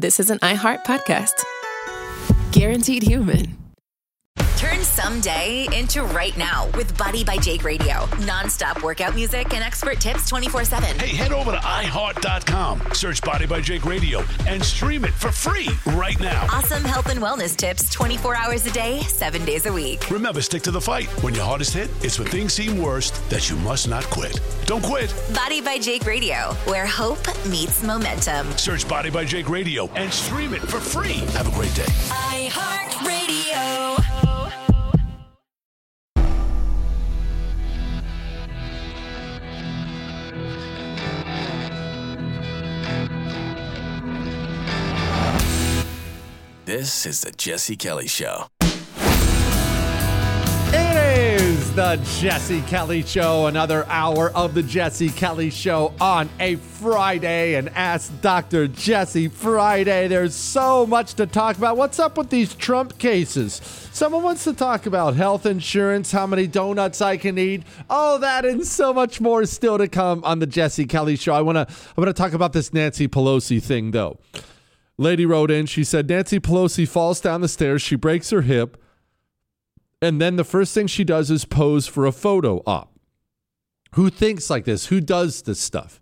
this is an iHeart podcast. Guaranteed human. Turn someday into right now with Body by Jake Radio. Non-stop workout music and expert tips 24/7. Hey, head over to iHeart.com, search Body by Jake Radio, and stream it for free right now. Awesome health and wellness tips 24 hours a day, 7 days a week. Remember, stick to the fight. When your hardest hit, it's when things seem worst that you must not quit. Don't quit. Body by Jake Radio, where hope meets momentum. Search Body by Jake Radio and stream it for free. Have a great day. iHeart Radio. This is the Jesse Kelly Show. It is the Jesse Kelly Show, another hour of the Jesse Kelly Show on a Friday, and Ask Dr. Jesse Friday. There's so much to talk about. What's up with these Trump cases? Someone wants to talk about health insurance, how many donuts I can eat, all that and so much more is still to come on the Jesse Kelly Show. I want to talk about this Nancy Pelosi thing, though. Lady wrote in, she said, Nancy Pelosi falls down the stairs, she breaks her hip, and then the first thing she does is pose for a photo op. Who thinks like this? Who does this stuff?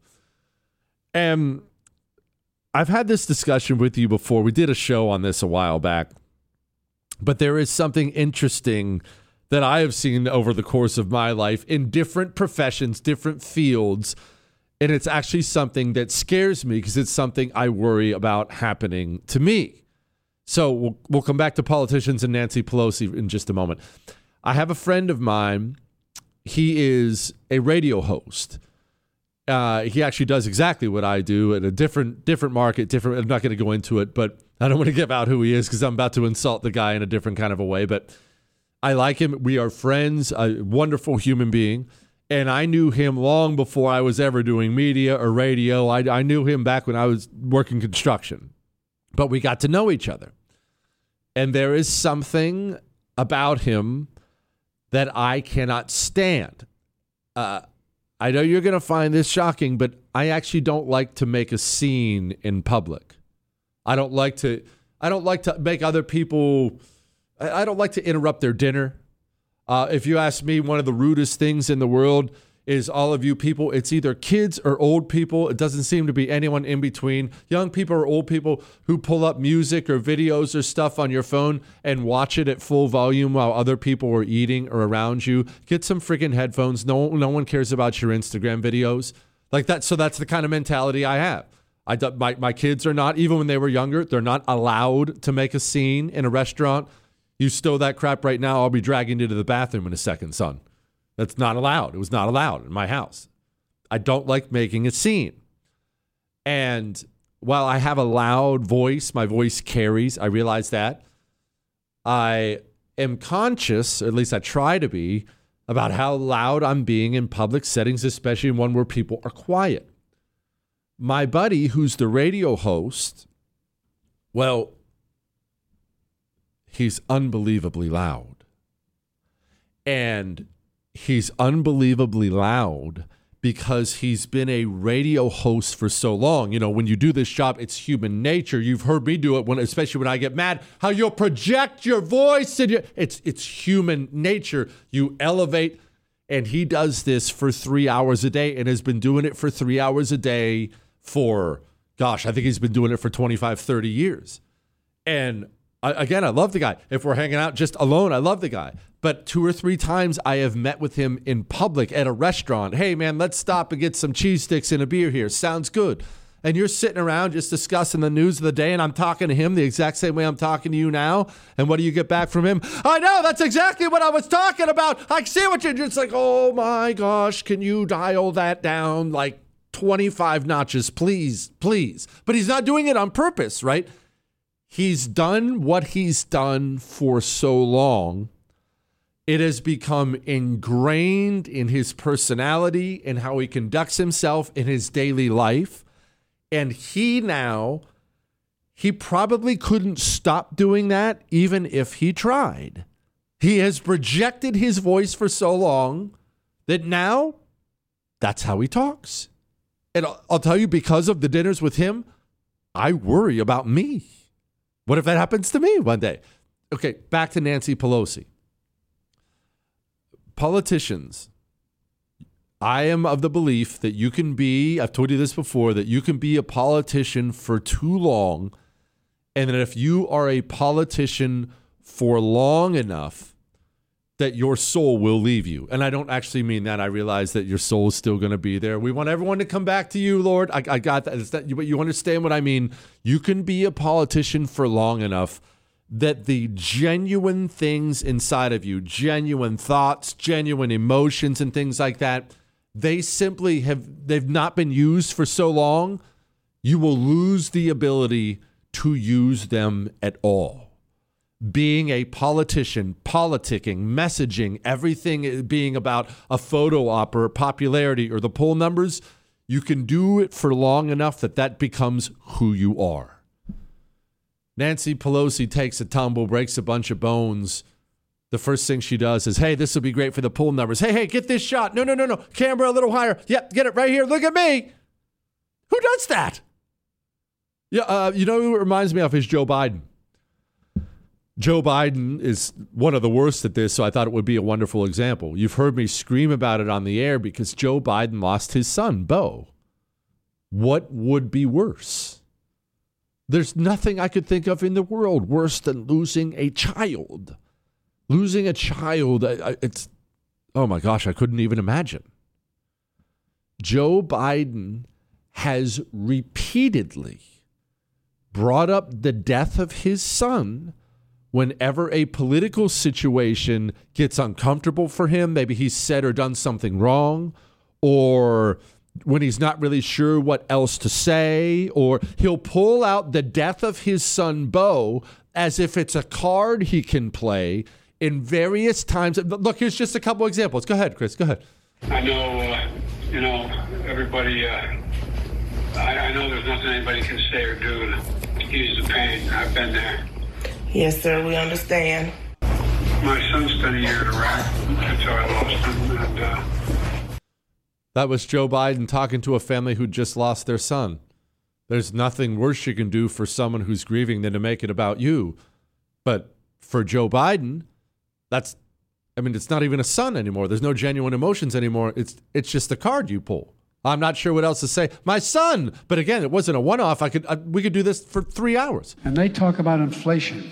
And I've had this discussion with you before. We did a show on this a while back, but there is something interesting that I have seen over the course of my life in different professions, different fields. And it's actually something that scares me because it's something I worry about happening to me. So we'll come back to politicians and Nancy Pelosi in just a moment. I have a friend of mine. He is a radio host. He actually does exactly what I do at a different market. I'm not going to go into it, but I don't want to give out who he is because I'm about to insult the guy in a different kind of a way. But I like him. We are friends, a wonderful human being. And I knew him long before I was ever doing media or radio. I knew him back when I was working construction. But we got to know each other. And there is something about him that I cannot stand. I know you're going to find this shocking, but I actually don't like to make a scene in public. I don't like to make other people, I don't like to interrupt their dinner. If you ask me, one of the rudest things in the world is all of you people. It's either kids or old people. It doesn't seem to be anyone in between. Young people or old people who pull up music or videos or stuff on your phone and watch it at full volume while other people are eating or around you. Get some freaking headphones. No one cares about your Instagram videos like that. So that's the kind of mentality I have. My kids are not, even when they were younger, they're not allowed to make a scene in a restaurant. You stow that crap right now, I'll be dragging you to the bathroom in a second, son. That's not allowed. It was not allowed in my house. I don't like making a scene. And while I have a loud voice, my voice carries, I realize that. I am conscious, or at least I try to be, about how loud I'm being in public settings, especially one where people are quiet. My buddy, who's the radio host, well, he's unbelievably loud. And he's unbelievably loud because he's been a radio host for so long. You know, when you do this job, it's human nature. You've heard me do it, especially when I get mad, how you'll project your voice. And it's human nature. You elevate, and he does this for 3 hours a day and has been doing it for 3 hours a day for, I think he's been doing it for 25, 30 years. And I love the guy. If we're hanging out just alone, I love the guy. But 2 or 3 times I have met with him in public at a restaurant. Hey, man, let's stop and get some cheese sticks and a beer here. Sounds good. And you're sitting around just discussing the news of the day, and I'm talking to him the exact same way I'm talking to you now. And what do you get back from him? I know, that's exactly what I was talking about. I see what you're just like, oh, my gosh, can you dial that down like 25 notches, please, please. But he's not doing it on purpose, right? He's done what he's done for so long. It has become ingrained in his personality and how he conducts himself in his daily life. And he probably couldn't stop doing that even if he tried. He has projected his voice for so long that now that's how he talks. And I'll tell you, because of the dinners with him, I worry about me. What if that happens to me one day? Okay, back to Nancy Pelosi. Politicians, I am of the belief that you can be, I've told you this before, that you can be a politician for too long, and that if you are a politician for long enough, that your soul will leave you. And I don't actually mean that. I realize that your soul is still going to be there. We want everyone to come back to you, Lord. I got that. But you understand what I mean. You can be a politician for long enough that the genuine things inside of you, genuine thoughts, genuine emotions and things like that, they've not been used for so long, you will lose the ability to use them at all. Being a politician, politicking, messaging, everything being about a photo op or popularity or the poll numbers, you can do it for long enough that becomes who you are. Nancy Pelosi takes a tumble, breaks a bunch of bones. The first thing she does is, hey, this will be great for the poll numbers. Hey, get this shot. No. Camera a little higher. Yep, get it right here. Look at me. Who does that? Yeah, you know who it reminds me of is Joe Biden. Joe Biden is one of the worst at this, so I thought it would be a wonderful example. You've heard me scream about it on the air because Joe Biden lost his son, Beau. What would be worse? There's nothing I could think of in the world worse than losing a child. Losing a child, it's, oh my gosh, I couldn't even imagine. Joe Biden has repeatedly brought up the death of his son whenever a political situation gets uncomfortable for him. Maybe he's said or done something wrong, or when he's not really sure what else to say, or he'll pull out the death of his son, Beau, as if it's a card he can play in various times. Look, here's just a couple examples. Go ahead, Chris. Go ahead. I know, everybody, I know there's nothing anybody can say or do to ease the pain. I've been there. Yes, sir, we understand. My son spent a year in Iraq until I lost him. And, that was Joe Biden talking to a family who just lost their son. There's nothing worse you can do for someone who's grieving than to make it about you. But for Joe Biden, it's not even a son anymore. There's no genuine emotions anymore. It's just a card you pull. I'm not sure what else to say. My son. But again, it wasn't a one-off. We could do this for 3 hours. And they talk about inflation.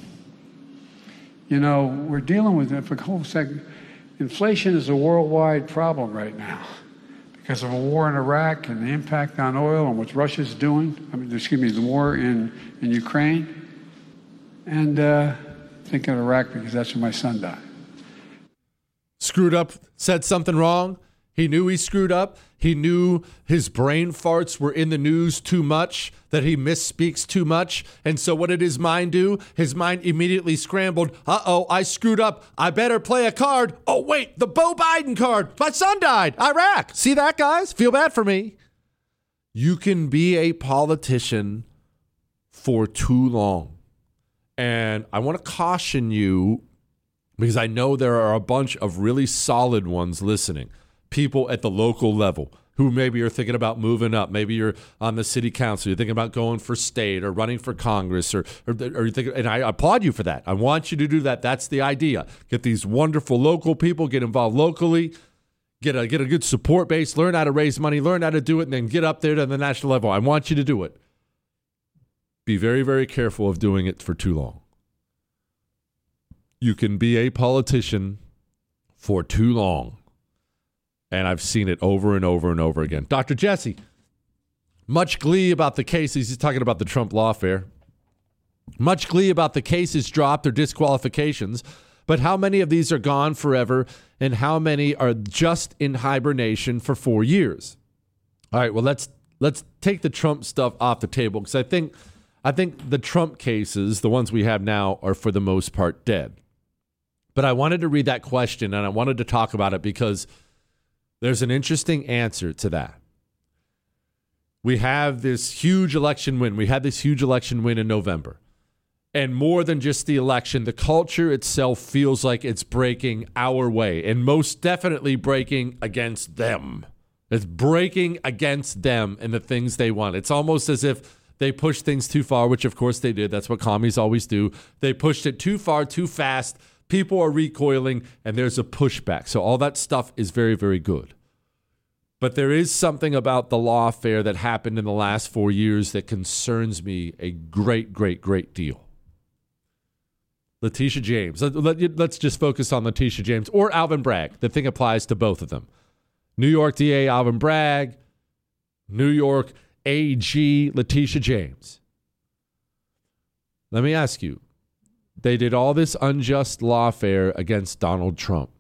We're dealing with it for a whole second. Inflation is a worldwide problem right now because of a war in Iraq and the impact on oil and what Russia's doing. The war in Ukraine. And thinking of Iraq because that's where my son died. Screwed up, said something wrong. He knew he screwed up. He knew his brain farts were in the news too much, that he misspeaks too much. And so what did his mind do? His mind immediately scrambled. Uh-oh, I screwed up. I better play a card. Oh, wait, the Beau Biden card. My son died. Iraq. See that, guys? Feel bad for me. You can be a politician for too long. And I want to caution you, because I know there are a bunch of really solid ones listening. People at the local level who maybe are thinking about moving up. Maybe you're on the city council. You're thinking about going for state or running for Congress, or you think, and I applaud you for that. I want you to do that. That's the idea. Get these wonderful local people, get involved locally, get a good support base, learn how to raise money, learn how to do it, and then get up there to the national level. I want you to do it. Be very, very careful of doing it for too long. You can be a politician for too long. And I've seen it over and over and over again. Dr. Jesse, much glee about the cases. He's talking about the Trump lawfare. Much glee about the cases dropped or disqualifications. But how many of these are gone forever, and how many are just in hibernation for 4 years? All right, well, let's take the Trump stuff off the table, because I think the Trump cases, the ones we have now, are for the most part dead. But I wanted to read that question, and I wanted to talk about it because there's an interesting answer to that. We have this huge election win. We had this huge election win in November. And more than just the election, the culture itself feels like it's breaking our way, and most definitely breaking against them. It's breaking against them and the things they want. It's almost as if They pushed things too far, which of course they did. That's what commies always do. They pushed it too far, too fast. People are recoiling, and there's a pushback. So all that stuff is very, very good. But there is something about the lawfare that happened in the last 4 years that concerns me a great, great, great deal. Letitia James. Let's just focus on Letitia James or Alvin Bragg. The thing applies to both of them. New York DA Alvin Bragg, New York AG Letitia James. Let me ask you, they did all this unjust lawfare against Donald Trump.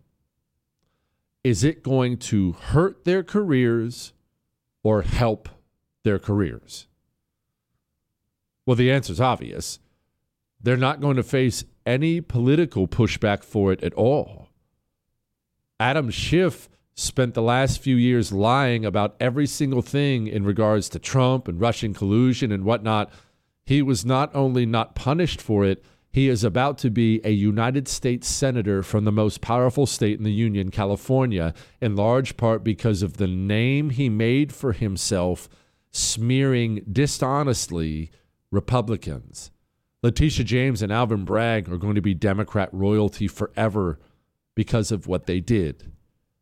Is it going to hurt their careers or help their careers? Well, the answer is obvious. They're not going to face any political pushback for it at all. Adam Schiff spent the last few years lying about every single thing in regards to Trump and Russian collusion and whatnot. He was not only not punished for it, he is about to be a United States senator from the most powerful state in the Union, California, in large part because of the name he made for himself smearing dishonestly Republicans. Letitia James and Alvin Bragg are going to be Democrat royalty forever because of what they did.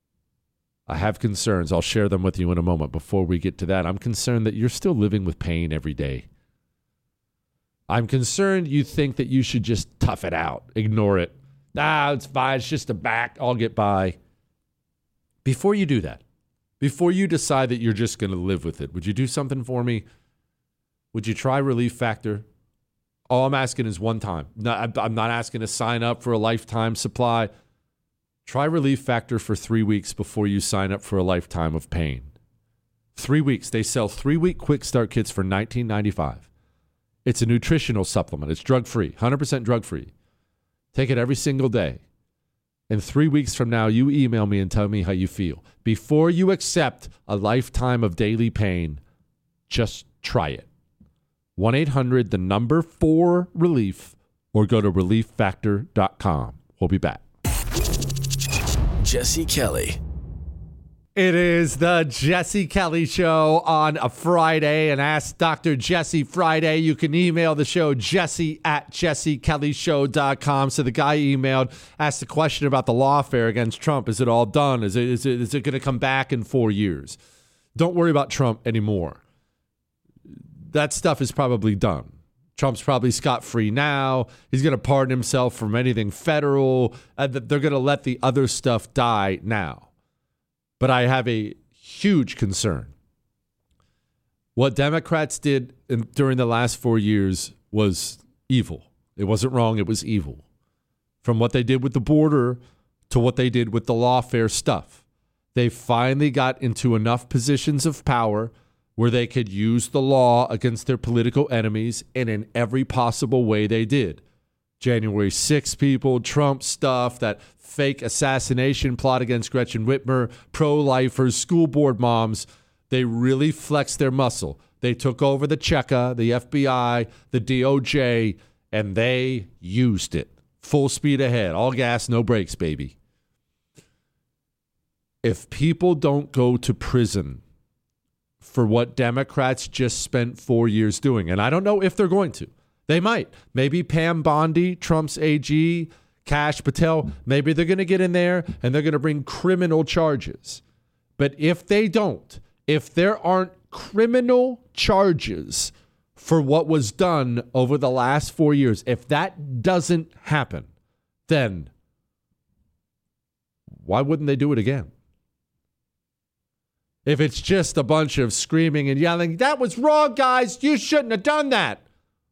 I have concerns. I'll share them with you in a moment. Before we get to that, I'm concerned that you're still living with pain every day. I'm concerned you think that you should just tough it out, ignore it. It's fine. It's just a back. I'll get by. Before you do that, before you decide that you're just going to live with it, would you do something for me? Would you try Relief Factor? All I'm asking is one time. I'm not asking to sign up for a lifetime supply. Try Relief Factor for 3 weeks before you sign up for a lifetime of pain. 3 weeks. They sell 3-week quick start kits for $19.95. It's a nutritional supplement. It's drug-free, 100% drug-free. Take it every single day. And 3 weeks from now, you email me and tell me how you feel. Before you accept a lifetime of daily pain, just try it. 1-800-4-RELIEF or go to relieffactor.com. We'll be back. Jesse Kelly. It is the Jesse Kelly Show on a Friday, and Ask Dr. Jesse Friday. You can email the show, jesse@jessekellyshow.com. So the guy emailed, asked a question about the lawfare against Trump. Is it all done? Is it going to come back in 4 years? Don't worry about Trump anymore. That stuff is probably done. Trump's probably scot-free now. He's going to pardon himself from anything federal. They're going to let the other stuff die now. But I have a huge concern. What Democrats did during the last 4 years was evil. It wasn't wrong. It was evil. From what they did with the border to what they did with the lawfare stuff. They finally got into enough positions of power where they could use the law against their political enemies, and in every possible way they did. January 6 people, Trump stuff, that fake assassination plot against Gretchen Whitmer, pro-lifers, school board moms. They really flexed their muscle. They took over the Cheka, the FBI, the DOJ, and they used it. Full speed ahead. All gas, no brakes, baby. If people don't go to prison for what Democrats just spent 4 years doing, and I don't know if they're going to. They might. Maybe Pam Bondi, Trump's AG, Kash Patel, maybe they're going to get in there and they're going to bring criminal charges. But if they don't, if there aren't criminal charges for what was done over the last 4 years, if that doesn't happen, then why wouldn't they do it again? If it's just a bunch of screaming and yelling, that was wrong, guys, you shouldn't have done that.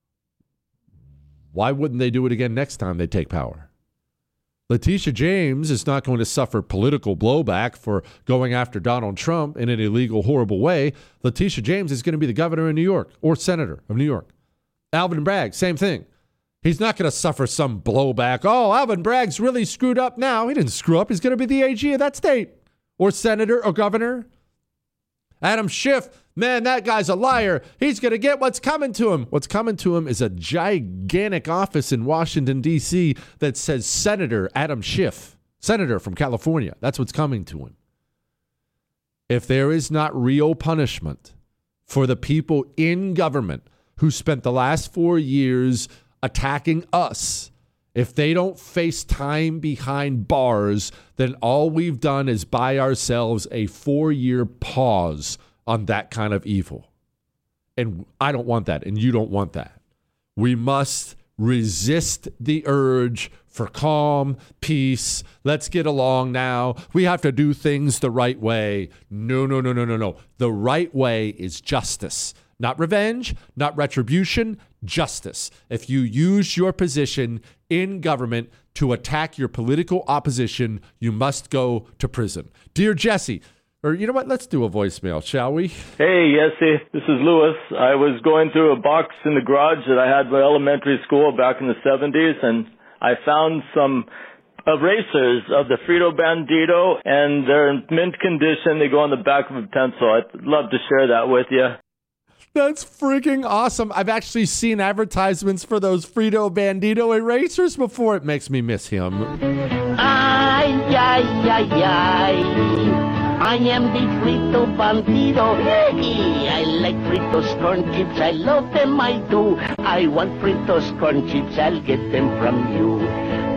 Why wouldn't they do it again next time they take power? Letitia James is not going to suffer political blowback for going after Donald Trump in an illegal, horrible way. Letitia James is going to be the governor of New York or senator of New York. Alvin Bragg, same thing. He's not going to suffer some blowback. Oh, Alvin Bragg's really screwed up now. He didn't screw up. He's going to be the AG of that state or senator or governor. Adam Schiff, man, that guy's a liar. He's going to get what's coming to him. What's coming to him is a gigantic office in Washington, D.C. that says Senator Adam Schiff, senator from California. That's what's coming to him. If there is not real punishment for the people in government who spent the last 4 years attacking us, if they don't face time behind bars, then all we've done is buy ourselves a 4-year pause on that kind of evil. And I don't want that, and you don't want that. We must resist the urge for calm, peace. Let's get along now. We have to do things the right way. No. The right way is justice. Not revenge, not retribution, justice. If you use your position in government to attack your political opposition, you must go to prison. Dear Jesse, or you know what? Let's do a voicemail, shall we? Hey, Jesse. This is Louis. I was going through a box in the garage that I had in elementary school back in the 70s, and I found some erasers of the Frito Bandito, and they're in mint condition. They go on the back of a pencil. I'd love to share that with you. That's freaking awesome. I've actually seen advertisements for those Frito Bandito erasers before. It makes me miss him. I am the Frito Bandito. I like Fritos corn chips. I love them, I do. I want Fritos corn chips. I'll get them from you.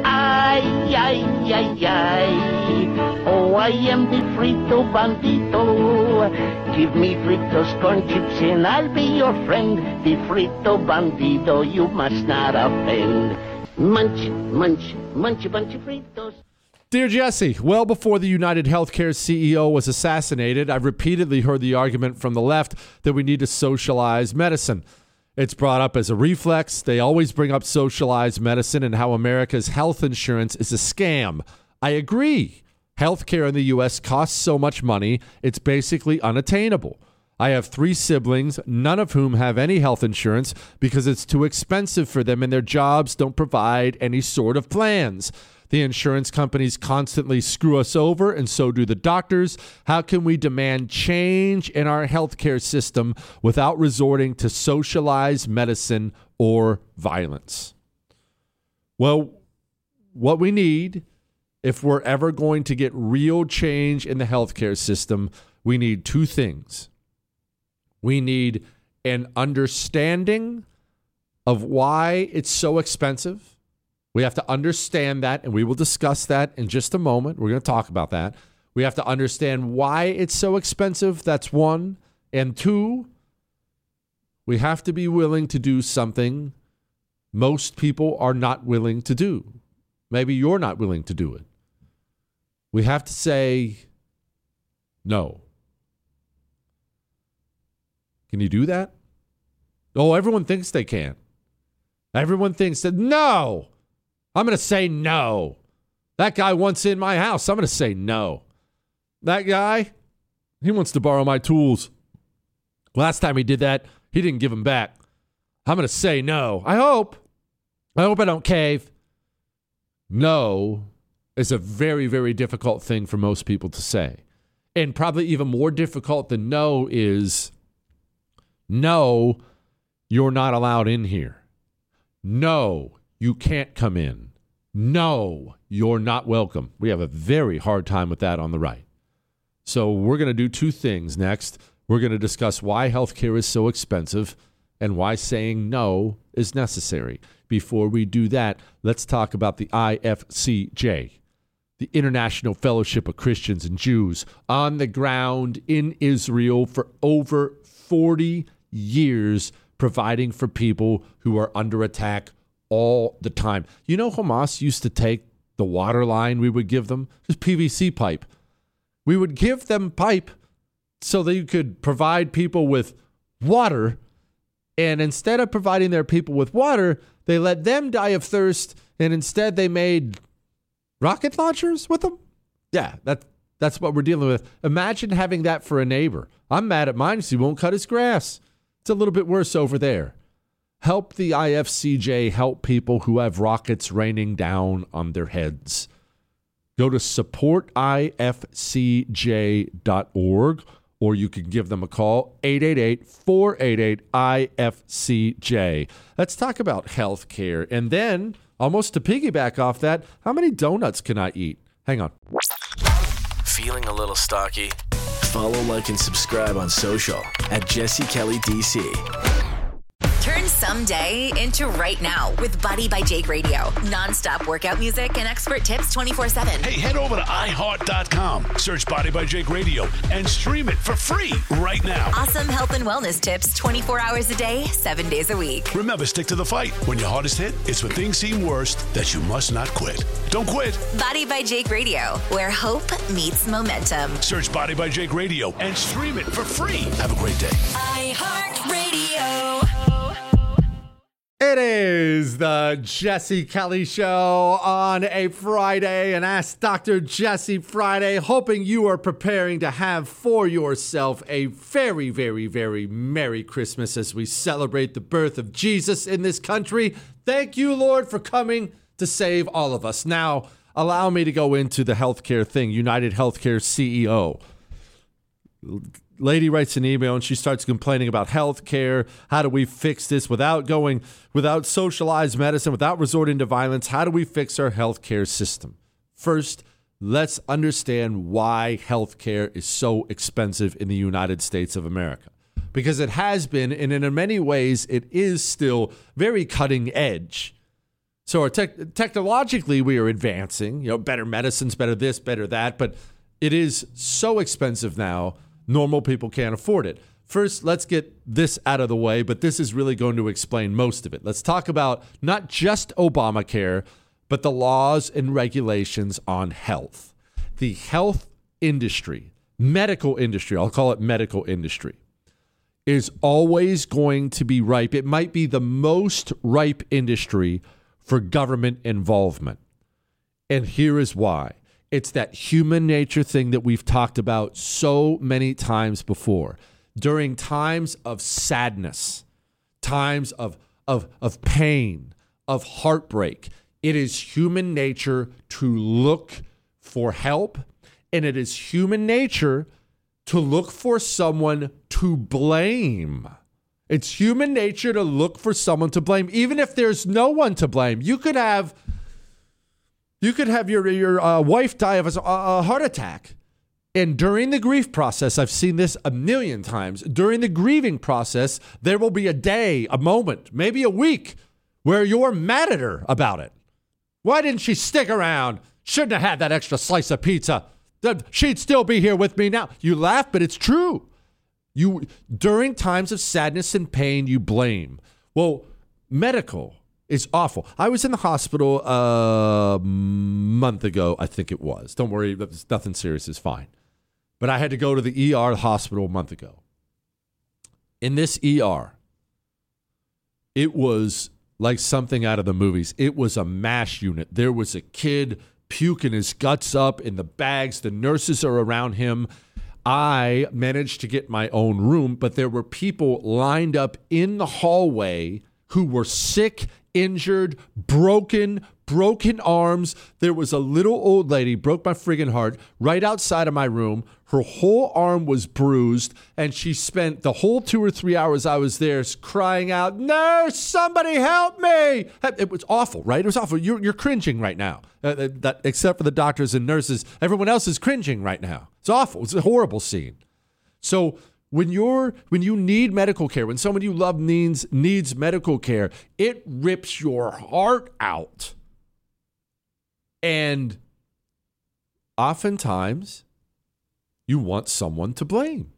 Oh, I am the Frito Bandito. Give me Fritos corn chips and I'll be your friend. The Frito Bandito, you must not offend. Munch, munch, munch a bunch of Fritos. Dear Jesse, well before the United Healthcare CEO was assassinated, I've repeatedly heard the argument from the left that we need to socialize medicine. It's brought up as a reflex. They always bring up socialized medicine and how America's health insurance is a scam. I agree. Healthcare in the U.S. costs so much money, it's basically unattainable. I have 3 siblings, none of whom have any health insurance because it's too expensive for them and their jobs don't provide any sort of plans. The insurance companies constantly screw us over, and so do the doctors. How can we demand change in our healthcare system without resorting to socialized medicine or violence? Well, what we need, if we're ever going to get real change in the healthcare system, we need 2 things. We need an understanding of why it's so expensive. We have to understand that, and we will discuss that in just a moment. We're going to talk about that. We have to understand why it's so expensive. That's 1. And 2, we have to be willing to do something most people are not willing to do. Maybe you're not willing to do it. We have to say no. Can you do that? Oh, everyone thinks they can. Everyone thinks that, no. I'm going to say no. That guy wants in my house. I'm going to say no. That guy, he wants to borrow my tools. Last time he did that, he didn't give them back. I'm going to say no. I hope I don't cave. No is a very, very difficult thing for most people to say. And probably even more difficult than no is, no, you're not allowed in here. No, you can't come in. No, you're not welcome. We have a very hard time with that on the right. So we're going to do 2 things next. We're going to discuss why healthcare is so expensive and why saying no is necessary. Before we do that, let's talk about the IFCJ, the International Fellowship of Christians and Jews, on the ground in Israel for over 40 years, providing for people who are under attack all the time. You know, Hamas used to take the water line we would give them, just PVC pipe. We would give them pipe so they could provide people with water. And instead of providing their people with water, they let them die of thirst. And instead they made rocket launchers with them. Yeah, that's what we're dealing with. Imagine having that for a neighbor. I'm mad at mine because he won't cut his grass. It's a little bit worse over there. Help the IFCJ help people who have rockets raining down on their heads. Go to supportifcj.org, or you can give them a call, 888-488-IFCJ. Let's talk about health care. And then, almost to piggyback off that, how many donuts can I eat? Hang on. Feeling a little stocky? Follow, like, and subscribe on social at Jesse Kelly DC. Turn Turn someday into right now with Body by Jake Radio. Non-stop workout music and expert tips 24/7. Hey, head over to iHeart.com. Search Body by Jake Radio and stream it for free right now. Awesome health and wellness tips 24 hours a day, 7 days a week. Remember, stick to the fight. When your hardest hit, it's when things seem worst that you must not quit. Don't quit. Body by Jake Radio, where hope meets momentum. Search Body by Jake Radio and stream it for free. Have a great day. iHeartRadio. It is the Jesse Kelly Show on a Friday, and Ask Dr. Jesse Friday, hoping you are preparing to have for yourself a very, very, very Merry Christmas as we celebrate the birth of Jesus in this country. Thank you, Lord, for coming to save all of us. Now, allow me to go into the healthcare thing. United Healthcare CEO. Lady writes an email and she starts complaining about healthcare. How do we fix this without socialized medicine, without resorting to violence? How do we fix our healthcare system? First, let's understand why healthcare is so expensive in the United States of America. Because it has been, and in many ways, it is still very cutting edge. So technologically, we are advancing, better medicines, better this, better that, but it is so expensive now, normal people can't afford it. First, let's get this out of the way, but this is really going to explain most of it. Let's talk about not just Obamacare, but the laws and regulations on health. The health industry, medical industry, I'll call it medical industry, is always going to be ripe. It might be the most ripe industry for government involvement. And here is why. It's that human nature thing that we've talked about so many times before. During times of sadness, times of pain, of heartbreak, it is human nature to look for help, and it is human nature to look for someone to blame. It's human nature to look for someone to blame, even if there's no one to blame. You could have your wife die of a heart attack. And during the grief process, I've seen this a million times. During the grieving process, there will be a day, a moment, maybe a week where you're mad at her about it. Why didn't she stick around? Shouldn't have had that extra slice of pizza. She'd still be here with me now. You laugh, but it's true. During times of sadness and pain, you blame. Well, medical is awful. I was in the hospital a month ago, I think it was. Don't worry, nothing serious, is fine. But I had to go to the ER hospital a month ago. In this ER, it was like something out of the movies. It was a MASH unit. There was a kid puking his guts up in the bags. The nurses are around him. I managed to get my own room, but there were people lined up in the hallway who were sick, injured, broken arms. There was a little old lady, broke my friggin' heart, right outside of my room. Her whole arm was bruised, and she spent the whole 2 or 3 hours I was there crying out, "Nurse, somebody help me!" It was awful, right? It was awful. You're cringing right now, except for the doctors and nurses. Everyone else is cringing right now. It's awful. It's a horrible scene. So when you need medical care, when someone you love needs medical care, it rips your heart out. And oftentimes, you want someone to blame.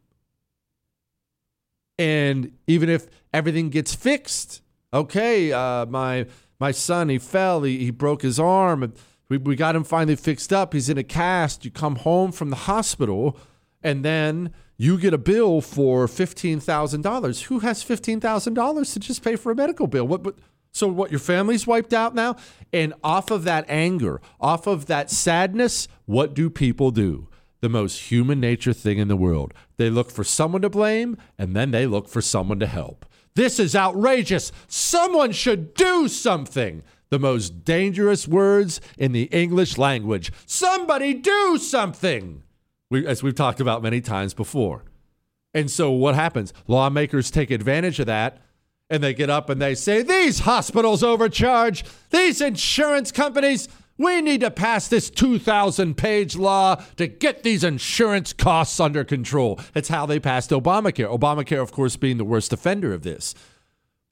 And even if everything gets fixed, okay, my son, he fell, he broke his arm, we got him finally fixed up, he's in a cast, you come home from the hospital, and then you get a bill for $15,000. Who has $15,000 to just pay for a medical bill? So your family's wiped out now? And off of that anger, off of that sadness, what do people do? The most human nature thing in the world. They look for someone to blame, and then they look for someone to help. This is outrageous. Someone should do something. The most dangerous words in the English language. Somebody do something. As we've talked about many times before. And so what happens? Lawmakers take advantage of that, and they get up and they say, these hospitals overcharge, these insurance companies, we need to pass this 2,000-page law to get these insurance costs under control. It's how they passed Obamacare. Obamacare, of course, being the worst offender of this. But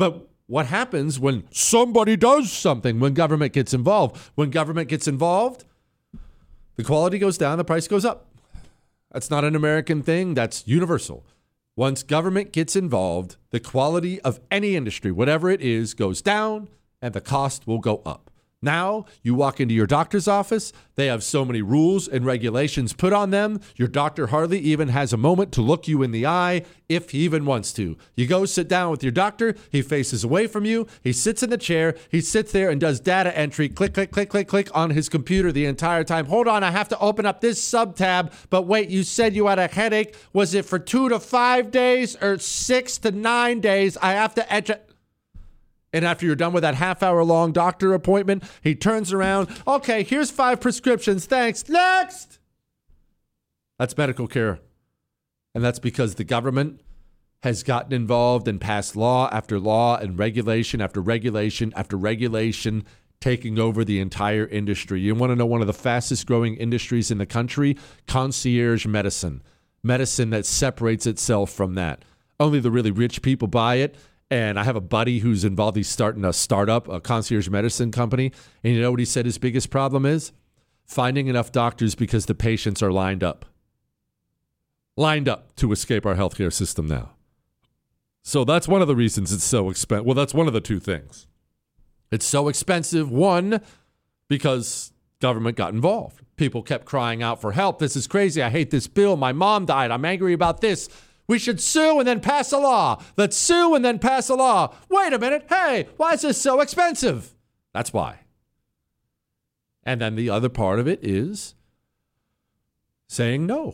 what happens when somebody does something, when government gets involved? When government gets involved, the quality goes down, the price goes up. That's not an American thing. That's universal. Once government gets involved, the quality of any industry, whatever it is, goes down and the cost will go up. Now, you walk into your doctor's office, they have so many rules and regulations put on them, your doctor hardly even has a moment to look you in the eye, if he even wants to. You go sit down with your doctor, he faces away from you, he sits in the chair, he sits there and does data entry, click, click, click, click, click on his computer the entire time. Hold on, I have to open up this sub-tab, but wait, you said you had a headache. Was it for 2 to 5 days or 6 to 9 days? I have to enter... And after you're done with that half-hour-long doctor appointment, he turns around. Okay, here's 5 prescriptions. Thanks. Next! That's medical care. And that's because the government has gotten involved and passed law after law and regulation after regulation after regulation, taking over the entire industry. You want to know one of the fastest-growing industries in the country? Concierge medicine. Medicine that separates itself from that. Only the really rich people buy it. And I have a buddy who's involved. He's starting a startup, a concierge medicine company. And you know what he said his biggest problem is? Finding enough doctors because the patients are lined up. Lined up to escape our healthcare system now. So that's one of the reasons it's so expensive. Well, that's one of the two things. It's so expensive, one, because government got involved. People kept crying out for help. This is crazy. I hate this bill. My mom died. I'm angry about this. We should sue and then pass a law. Let's sue and then pass a law. Wait a minute. Hey, why is this so expensive? That's why. And then the other part of it is saying no.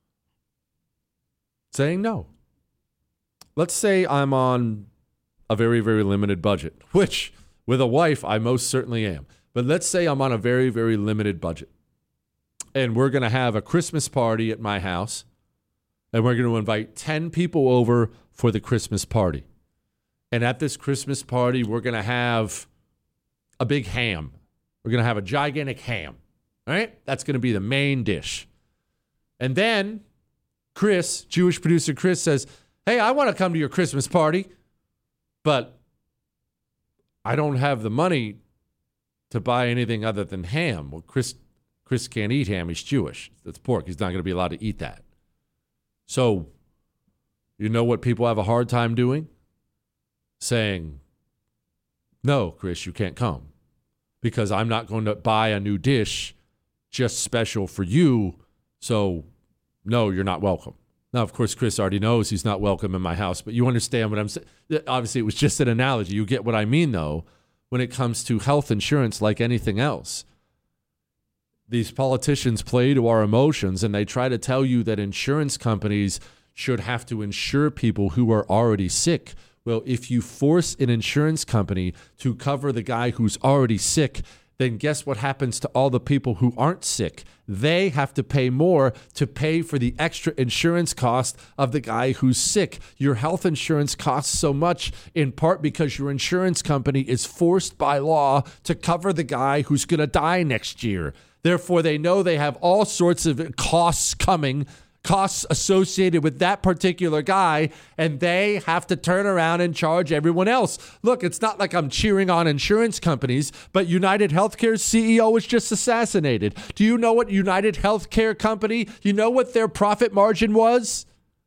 Saying no. Let's say I'm on a very, very limited budget, which with a wife, I most certainly am. But let's say I'm on a very, very limited budget. And we're going to have a Christmas party at my house. And we're going to invite 10 people over for the Christmas party. And at this Christmas party, we're going to have a big ham. We're going to have a gigantic ham. All right? That's going to be the main dish. And then Chris, Jewish producer Chris, says, hey, I want to come to your Christmas party, but I don't have the money to buy anything other than ham. Well, Chris can't eat ham. He's Jewish. That's pork. He's not going to be allowed to eat that. So, you know what people have a hard time doing? Saying, no, Chris, you can't come. Because I'm not going to buy a new dish just special for you. So, no, you're not welcome. Now, of course, Chris already knows he's not welcome in my house. But you understand what I'm saying. Obviously, it was just an analogy. You get what I mean, though, when it comes to health insurance like anything else. These politicians play to our emotions, and they try to tell you that insurance companies should have to insure people who are already sick. Well, if you force an insurance company to cover the guy who's already sick, then guess what happens to all the people who aren't sick? They have to pay more to pay for the extra insurance cost of the guy who's sick. Your health insurance costs so much in part because your insurance company is forced by law to cover the guy who's going to die next year. Therefore, they know they have all sorts of costs coming, costs associated with that particular guy, and they have to turn around and charge everyone else. Look, it's not like I'm cheering on insurance companies, but United Healthcare's CEO was just assassinated. Do you know what United Healthcare company, you know what their profit margin was?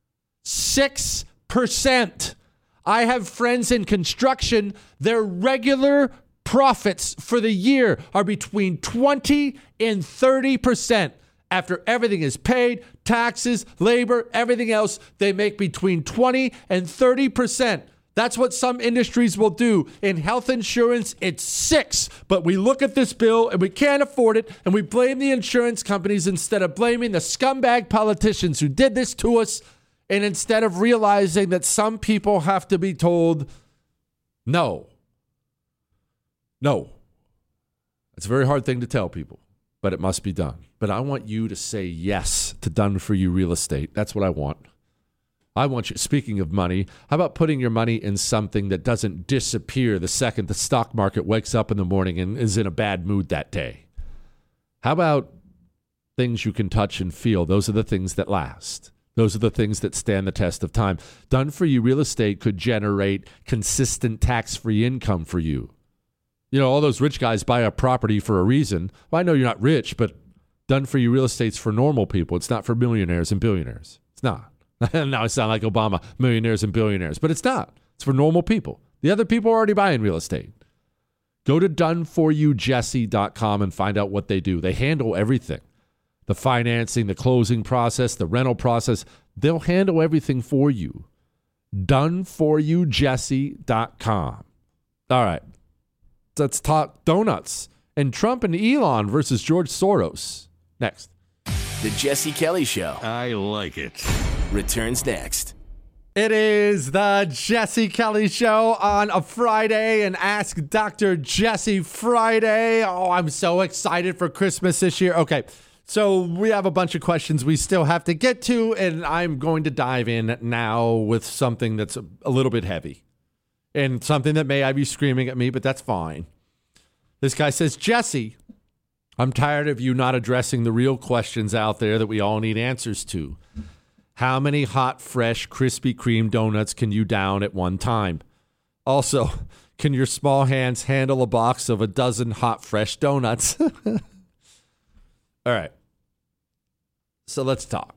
6%. I have friends in construction, their regular profits for the year are between 20 and 30%. After everything is paid, taxes, labor, everything else, they make between 20 and 30%. That's what some industries will do. In health insurance, it's 6%. But we look at this bill and we can't afford it, and we blame the insurance companies instead of blaming the scumbag politicians who did this to us, and instead of realizing that some people have to be told no. No. It's a very hard thing to tell people, but it must be done. But I want you to say yes to Done For You Real Estate. That's what I want. I want you, speaking of money, how about putting your money in something that doesn't disappear the second the stock market wakes up in the morning and is in a bad mood that day? How about things you can touch and feel? Those are the things that last. Those are the things that stand the test of time. Done for you real estate could generate consistent tax-free income for you. You know, all those rich guys buy a property for a reason. Well, I know you're not rich, but done for you real estate's for normal people. It's not for millionaires and billionaires. It's not. Now I sound like Obama, millionaires and billionaires, but it's not. It's for normal people. The other people are already buying real estate. Go to doneforyoujesse.com and find out what they do. They handle everything. The financing, the closing process, the rental process. They'll handle everything for you. doneforyoujesse.com. All right. Let's talk donuts. And Trump and Elon versus George Soros. Next. The Jesse Kelly Show. I like it. Returns next. It is the Jesse Kelly Show on a Friday and Ask Dr. Jesse Friday. Oh, I'm so excited for Christmas this year. Okay, so we have a bunch of questions we still have to get to, and I'm going to dive in now with something that's a little bit heavy and something that may have you screaming at me, but that's fine. This guy says, Jesse, I'm tired of you not addressing the real questions out there that we all need answers to. How many hot, fresh, Krispy Kreme donuts can you down at one time? Also, can your small hands handle a box of a dozen hot, fresh donuts? All right. So let's talk.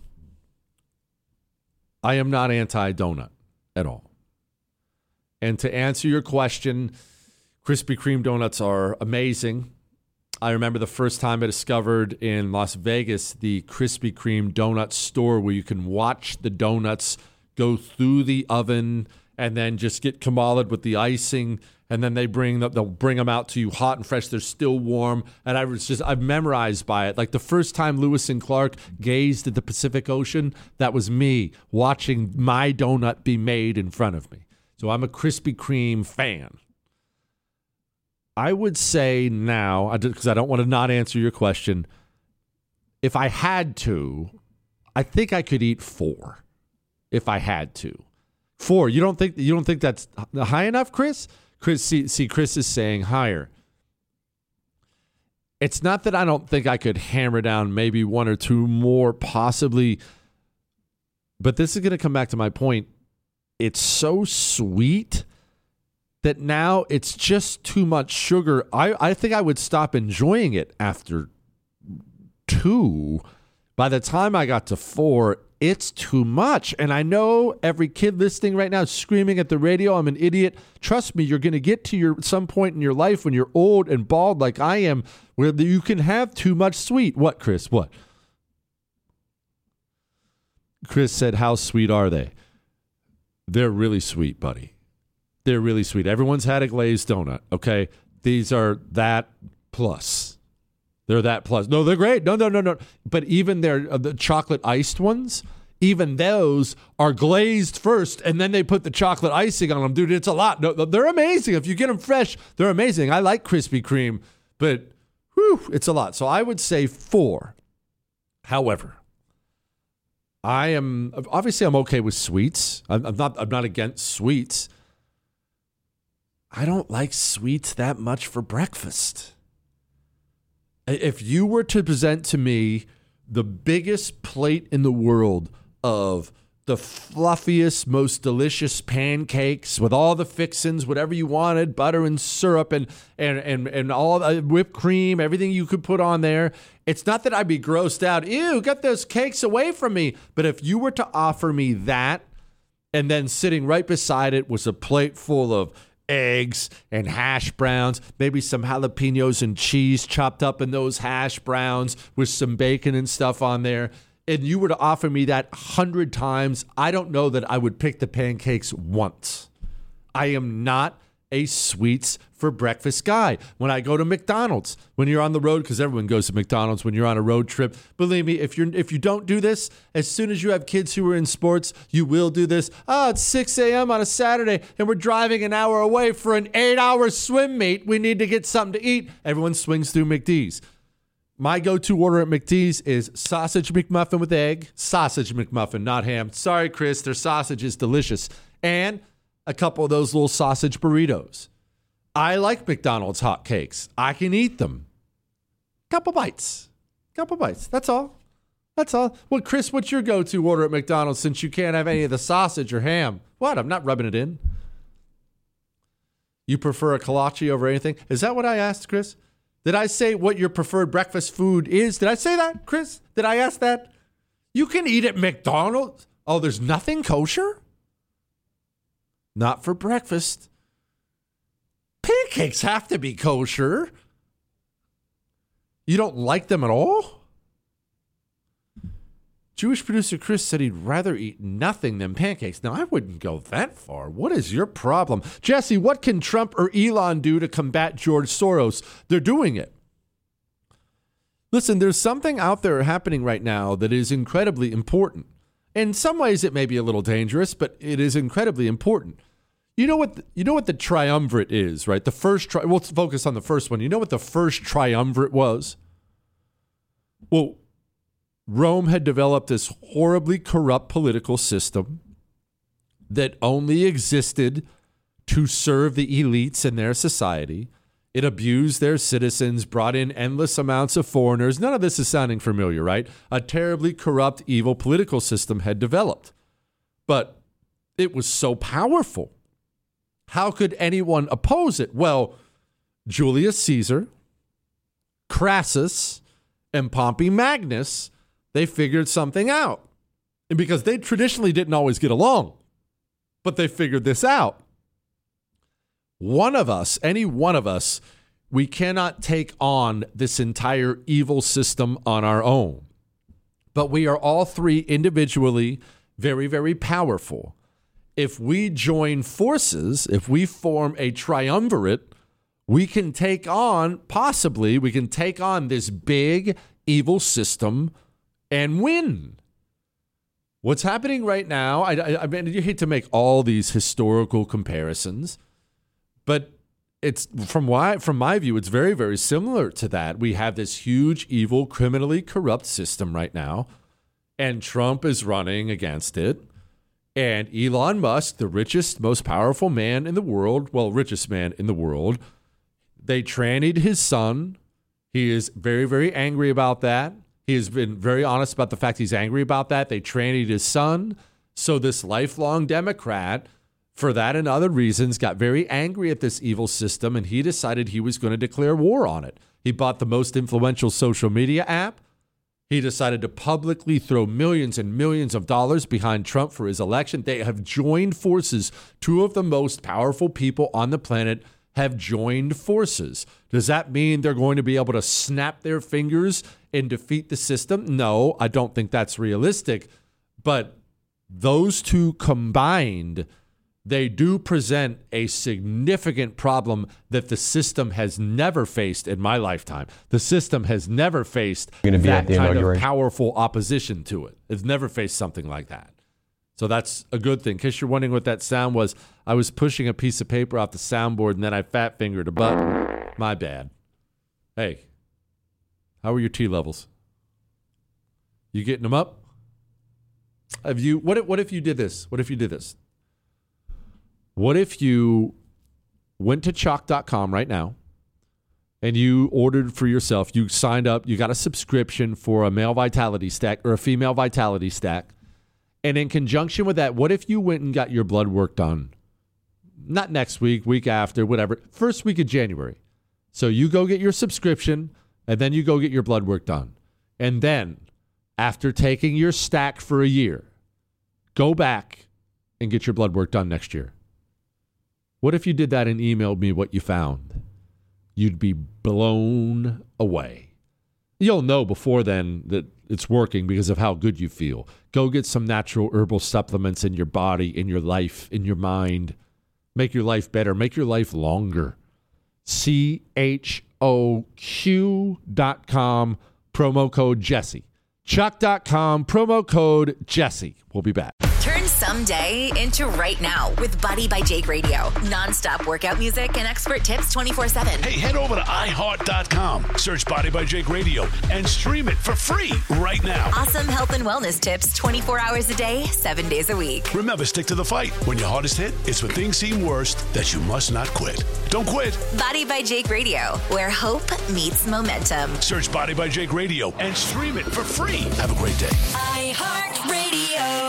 I am not anti-donut at all. And to answer your question, Krispy Kreme donuts are amazing. I remember the first time I discovered in Las Vegas the Krispy Kreme donut store where you can watch the donuts go through the oven and then just get kamalaed with the icing, and then they'll bring them out to you hot and fresh. They're still warm, and I'm memorized by it. Like the first time Lewis and Clark gazed at the Pacific Ocean, that was me watching my donut be made in front of me. So I'm a Krispy Kreme fan. I would say now, because I don't want to not answer your question, if I had to, I think I could eat 4 if I had to. 4. You don't think that's high enough, Chris? Chris is saying higher. It's not that I don't think I could hammer down maybe 1 or 2 more, possibly. But this is going to come back to my point. It's so sweet that now it's just too much sugar. I think I would stop enjoying it after 2. By the time I got to 4, it's too much. And I know every kid listening right now is screaming at the radio, I'm an idiot. Trust me, you're going to get to some point in your life when you're old and bald like I am, where you can have too much sweet. What, Chris? What? Chris said, how sweet are they? They're really sweet, buddy. They're really sweet. Everyone's had a glazed donut, okay? These are that plus. They're that plus. No, they're great. No. But even the chocolate iced ones, even those are glazed first, and then they put the chocolate icing on them. Dude, it's a lot. No, they're amazing. If you get them fresh, they're amazing. I like Krispy Kreme, but it's a lot. So I would say 4. However, I'm okay with sweets. I'm not against sweets. I don't like sweets that much for breakfast. If you were to present to me the biggest plate in the world of the fluffiest, most delicious pancakes with all the fixins, whatever you wanted, butter and syrup and all the whipped cream, everything you could put on there, it's not that I'd be grossed out. Ew, get those cakes away from me. But if you were to offer me that, and then sitting right beside it was a plate full of eggs and hash browns, maybe some jalapenos and cheese chopped up in those hash browns with some bacon and stuff on there, and you were to offer me that 100 times, I don't know that I would pick the pancakes once. I am not a sweets for breakfast guy. When I go to McDonald's, when you're on the road, because everyone goes to McDonald's when you're on a road trip, believe me, if you don't do this, as soon as you have kids who are in sports, you will do this. Oh, it's 6 a.m. on a Saturday, and we're driving an hour away for an 8-hour swim meet. We need to get something to eat. Everyone swings through McD's. My go-to order at McD's is sausage McMuffin with egg. Sausage McMuffin, not ham. Sorry, Chris, their sausage is delicious. And a couple of those little sausage burritos. I like McDonald's hot cakes. I can eat them. Couple bites. That's all. That's all. Well, Chris, what's your go-to order at McDonald's since you can't have any of the sausage or ham? What? I'm not rubbing it in. You prefer a kolache over anything? Is that what I asked, Chris? Did I say what your preferred breakfast food is? Did I say that, Chris? Did I ask that? You can eat at McDonald's? Oh, there's nothing kosher? Not for breakfast. Pancakes have to be kosher. You don't like them at all? Jewish producer Chris said he'd rather eat nothing than pancakes. Now, I wouldn't go that far. What is your problem? Jesse, what can Trump or Elon do to combat George Soros? They're doing it. Listen, there's something out there happening right now that is incredibly important. In some ways, it may be a little dangerous, but it is incredibly important. You know what the triumvirate is, right? The first we'll focus on the first one. You know what the first triumvirate was? Well, Rome had developed this horribly corrupt political system that only existed to serve the elites in their society. It abused their citizens, brought in endless amounts of foreigners. None of this is sounding familiar, right? A terribly corrupt, evil political system had developed. But it was so powerful. How could anyone oppose it? Well, Julius Caesar, Crassus, and Pompey Magnus, they figured something out. And because they traditionally didn't always get along, but they figured this out. Any one of us, we cannot take on this entire evil system on our own. But we are all three individually very, very powerful. If we join forces, if we form a triumvirate, we can take on this big evil system and win. What's happening right now, I mean, you hate to make all these historical comparisons, but it's from my view, it's very, very similar to that. We have this huge, evil, criminally corrupt system right now, and Trump is running against it. And Elon Musk, the richest, most powerful man in the world, richest man in the world, they trannied his son. He is very, very angry about that. He has been very honest about the fact he's angry about that. They trannied his son. So this lifelong Democrat, for that and other reasons, got very angry at this evil system, and he decided he was going to declare war on it. He bought the most influential social media app. He decided to publicly throw millions and millions of dollars behind Trump for his election. They have joined forces. Two of the most powerful people on the planet have joined forces. Does that mean they're going to be able to snap their fingers and defeat the system? No, I don't think that's realistic. But those two combined, they do present a significant problem that the system has never faced in my lifetime. The system has never faced that kind of powerful opposition to it. It's never faced something like that. So that's a good thing. In case you're wondering what that sound was, I was pushing a piece of paper off the soundboard and then I fat fingered a button. My bad. Hey, how are your T levels? You getting them up? Have you? What if you did this? What if you did this? What if you went to chalk.com right now and you ordered for yourself, you signed up, you got a subscription for a male vitality stack or a female vitality stack. And in conjunction with that, what if you went and got your blood work done? Not next week, week after, whatever. First week of January. So you go get your subscription and then you go get your blood work done. And then after taking your stack for a year, go back and get your blood work done next year. What if you did that and emailed me what you found? You'd be blown away. You'll know before then that it's working because of how good you feel. Go get some natural herbal supplements in your body, in your life, in your mind. Make your life better. Make your life longer. CHOQ.com, promo code Jesse. Chuck.com, promo code Jesse. We'll be back. Turn some day into right now with Body by Jake Radio. Non-stop workout music and expert tips 24/7. Hey, head over to iHeart.com, search Body by Jake Radio, and stream it for free right now. Awesome health and wellness tips 24 hours a day, 7 days a week. Remember, stick to the fight. When your heart is hit, it's when things seem worst that you must not quit. Don't quit. Body by Jake Radio, where hope meets momentum. Search Body by Jake Radio and stream it for free. Have a great day. iHeartRadio.